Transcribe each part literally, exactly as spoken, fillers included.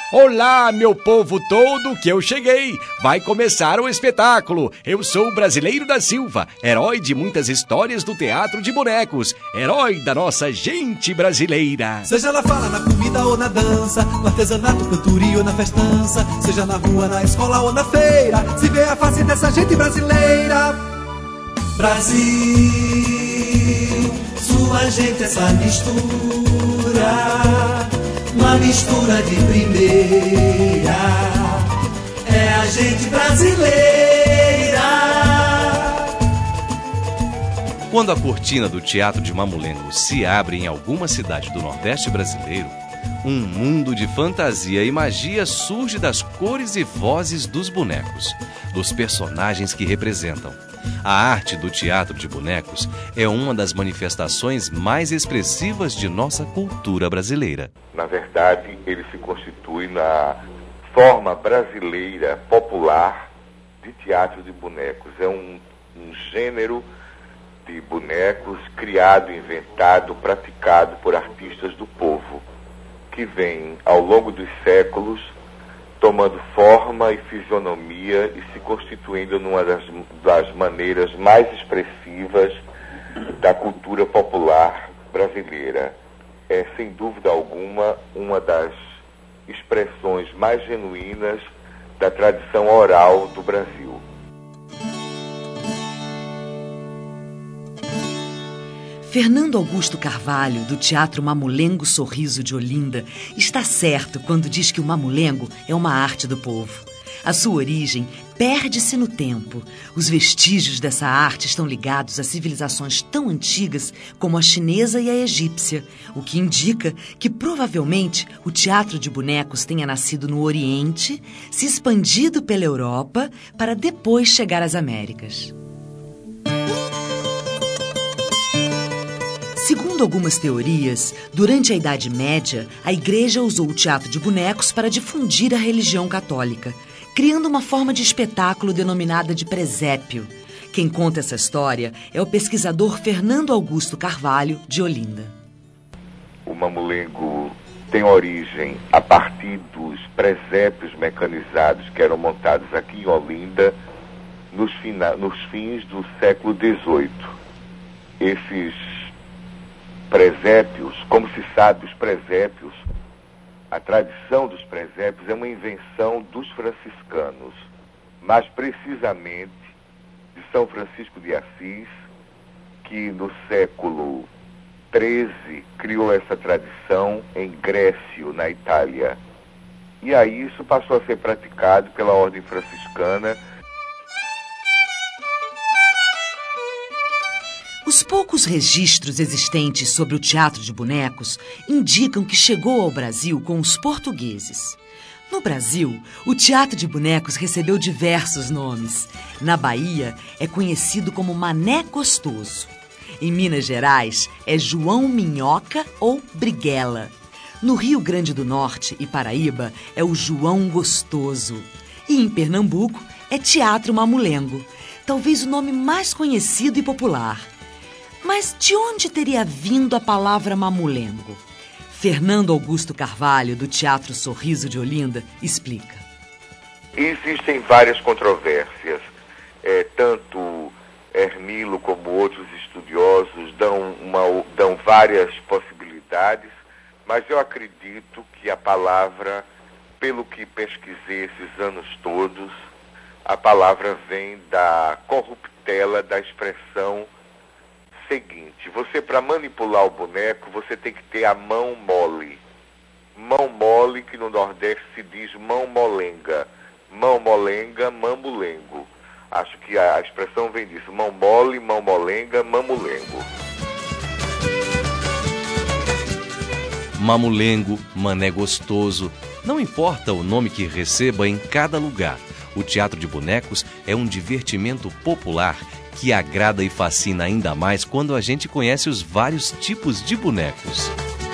Olá, meu povo todo, que eu cheguei. Vai começar o espetáculo. Eu sou o Brasileiro da Silva, herói de muitas histórias do teatro de bonecos, herói da nossa gente brasileira. Seja na fala, na comida ou na dança, no artesanato, cantoria ou na festança, seja na rua, na escola ou na feira, se vê a face dessa gente brasileira. Brasil, sua gente, essa mistura, uma mistura de primeira, é a gente brasileira. Quando a cortina do Teatro de Mamulengo se abre em alguma cidade do Nordeste brasileiro, um mundo de fantasia e magia surge das cores e vozes dos bonecos, dos personagens que representam. A arte do teatro de bonecos é uma das manifestações mais expressivas de nossa cultura brasileira. Na verdade, ele se constitui na forma brasileira popular de teatro de bonecos. É um, um gênero de bonecos criado, inventado, praticado por artistas do povo, que vem, ao longo dos séculos, tomando forma e fisionomia e se constituindo numa das, das maneiras mais expressivas da cultura popular brasileira. É, sem dúvida alguma, uma das expressões mais genuínas da tradição oral do Brasil. Fernando Augusto Carvalho, do Teatro Mamulengo Sorriso de Olinda, está certo quando diz que o mamulengo é uma arte do povo. A sua origem perde-se no tempo. Os vestígios dessa arte estão ligados a civilizações tão antigas como a chinesa e a egípcia, o que indica que provavelmente o teatro de bonecos tenha nascido no Oriente, se expandido pela Europa para depois chegar às Américas. Segundo algumas teorias, durante a Idade Média, a Igreja usou o teatro de bonecos para difundir a religião católica, criando uma forma de espetáculo denominada de presépio. Quem conta essa história é o pesquisador Fernando Augusto Carvalho, de Olinda. O mamulengo tem origem a partir dos presépios mecanizados que eram montados aqui em Olinda nos, fina, nos fins do século dezoito. Esses presépios, como se sabe, os presépios, a tradição dos presépios é uma invenção dos franciscanos, mais precisamente de São Francisco de Assis, que no século treze criou essa tradição em Grécio, na Itália. E aí isso passou a ser praticado pela ordem franciscana. Os poucos registros existentes sobre o teatro de bonecos indicam que chegou ao Brasil com os portugueses. No Brasil, o teatro de bonecos recebeu diversos nomes. Na Bahia, é conhecido como Mané Gostoso. Em Minas Gerais, é João Minhoca ou Briguela. No Rio Grande do Norte e Paraíba, é o João Gostoso. E em Pernambuco, é Teatro Mamulengo, talvez o nome mais conhecido e popular. Mas de onde teria vindo a palavra mamulengo? Fernando Augusto Carvalho, do Teatro Sorriso de Olinda, explica. Existem várias controvérsias. É, tanto Hermilo como outros estudiosos dão, uma, dão várias possibilidades, mas eu acredito que a palavra, pelo que pesquisei esses anos todos, a palavra vem da corruptela da expressão seguinte: você, para manipular o boneco, você tem que ter a mão mole. Mão mole, que no Nordeste se diz mão molenga. Mão molenga, mamulengo. Acho que a, a expressão vem disso: mão mole, mão molenga, mamulengo. Mamulengo, Mané Gostoso, não importa o nome que receba em cada lugar, o teatro de bonecos é um divertimento popular que agrada e fascina ainda mais quando a gente conhece os vários tipos de bonecos.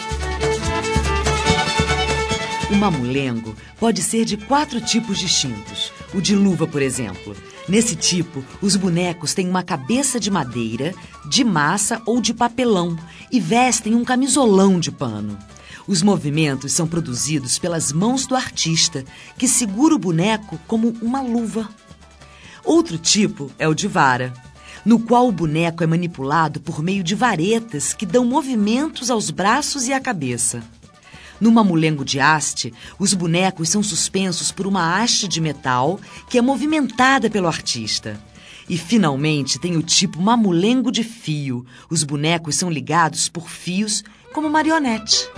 O mamulengo pode ser de quatro tipos distintos. O de luva, por exemplo. Nesse tipo, os bonecos têm uma cabeça de madeira, de massa ou de papelão e vestem um camisolão de pano. Os movimentos são produzidos pelas mãos do artista, que segura o boneco como uma luva. Outro tipo é o de vara, no qual o boneco é manipulado por meio de varetas que dão movimentos aos braços e à cabeça. No mamulengo de haste, os bonecos são suspensos por uma haste de metal que é movimentada pelo artista. E, finalmente, tem o tipo mamulengo de fio. Os bonecos são ligados por fios como marionete.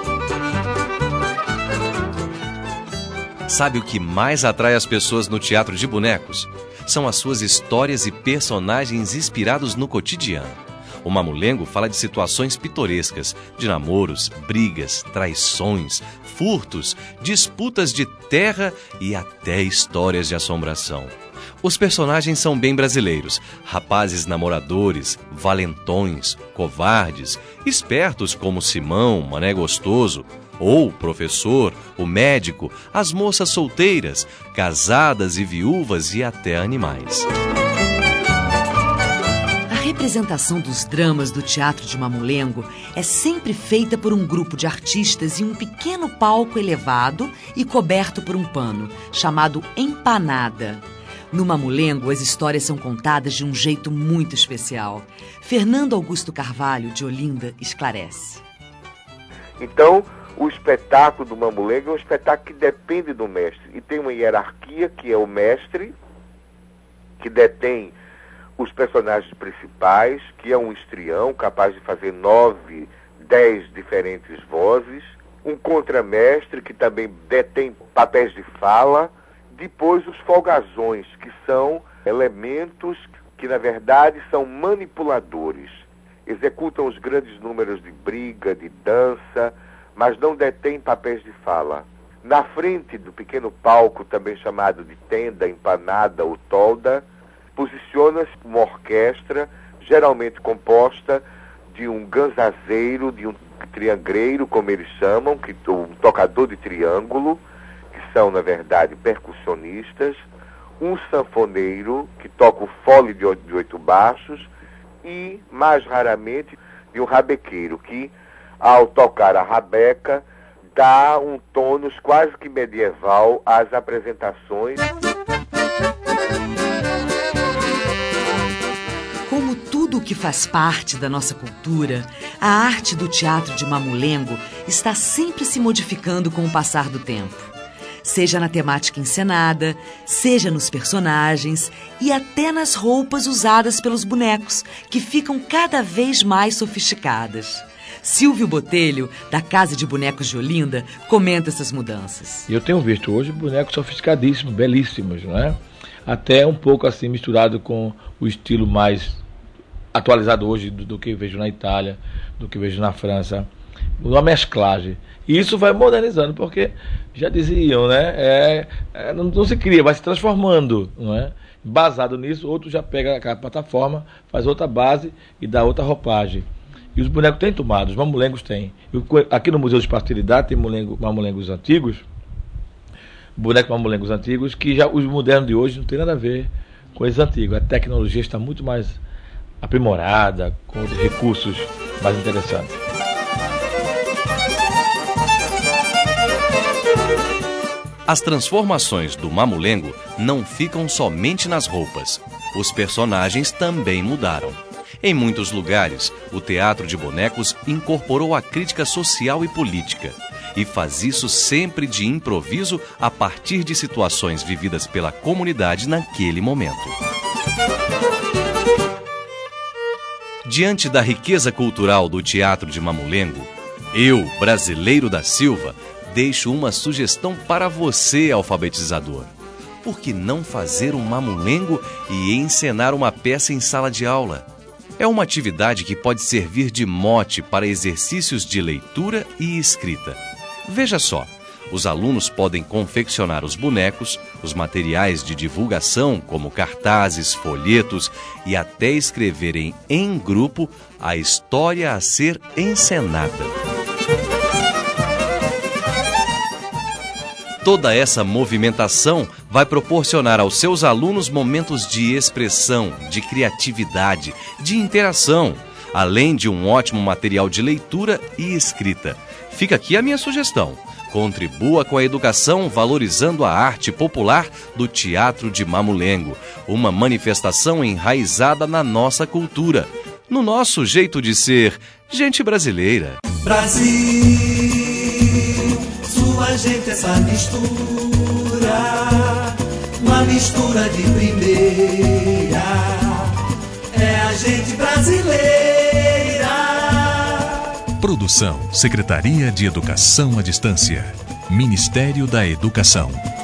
Sabe o que mais atrai as pessoas no teatro de bonecos? São as suas histórias e personagens inspirados no cotidiano. O mamulengo fala de situações pitorescas, de namoros, brigas, traições, furtos, disputas de terra e até histórias de assombração. Os personagens são bem brasileiros, rapazes namoradores, valentões, covardes, espertos como Simão, Mané Gostoso, ou o professor, o médico, as moças solteiras, casadas e viúvas e até animais. A representação dos dramas do teatro de mamulengo é sempre feita por um grupo de artistas em um pequeno palco elevado e coberto por um pano, chamado empanada. No mamulengo, as histórias são contadas de um jeito muito especial. Fernando Augusto Carvalho, de Olinda, esclarece. Então, o espetáculo do mamulengo é um espetáculo que depende do mestre. E tem uma hierarquia que é o mestre, que detém os personagens principais, que é um histrião capaz de fazer nove, dez diferentes vozes, um contramestre que também detém papéis de fala, depois os folgazões, que são elementos que na verdade são manipuladores, executam os grandes números de briga, de dança, mas não detêm papéis de fala. Na frente do pequeno palco, também chamado de tenda, empanada ou tolda, posiciona-se uma orquestra, geralmente composta de um ganzazeiro, de um triangleiro, como eles chamam, que, um tocador de triângulo, que são, na verdade, percussionistas, um sanfoneiro, que toca o fole de oito, de oito baixos, e, mais raramente, de um rabequeiro, que, ao tocar a rabeca, dá um tônus quase que medieval às apresentações. Como tudo o que faz parte da nossa cultura, a arte do teatro de mamulengo está sempre se modificando com o passar do tempo. Seja na temática encenada, seja nos personagens e até nas roupas usadas pelos bonecos, que ficam cada vez mais sofisticadas. Silvio Botelho, da Casa de Bonecos de Olinda, comenta essas mudanças. Eu tenho visto hoje bonecos sofisticadíssimos, belíssimos, não é? Até um pouco assim misturado com o estilo mais atualizado hoje do, do que vejo na Itália, do que vejo na França. Uma mesclagem. E isso vai modernizando, porque já diziam, né? É, é, não, não se cria, vai se transformando, não é? Basado nisso, outro já pega a plataforma, faz outra base e dá outra roupagem. E os bonecos têm tomado, os mamulengos têm. Eu, aqui no Museu de Pastilidade tem mamulengo, mamulengos antigos, bonecos mamulengos antigos, que já os modernos de hoje não tem nada a ver com esses antigos. A tecnologia está muito mais aprimorada, com outros recursos mais interessantes. As transformações do mamulengo não ficam somente nas roupas. Os personagens também mudaram. Em muitos lugares, o teatro de bonecos incorporou a crítica social e política, e faz isso sempre de improviso a partir de situações vividas pela comunidade naquele momento. Diante da riqueza cultural do teatro de mamulengo, eu, Brasileiro da Silva, deixo uma sugestão para você, alfabetizador. Por que não fazer um mamulengo e encenar uma peça em sala de aula? É uma atividade que pode servir de mote para exercícios de leitura e escrita. Veja só, os alunos podem confeccionar os bonecos, os materiais de divulgação, como cartazes, folhetos, e até escreverem em grupo a história a ser encenada. Toda essa movimentação vai proporcionar aos seus alunos momentos de expressão, de criatividade, de interação, além de um ótimo material de leitura e escrita. fica aqui a minha sugestão. Contribua com a educação valorizando a arte popular do Teatro de Mamulengo, uma manifestação enraizada na nossa cultura, no nosso jeito de ser gente brasileira. Brasil, sua gente, essa mistura, uma mistura de primeira, é a gente brasileira. Produção, Secretaria de Educação à Distância, Ministério da Educação.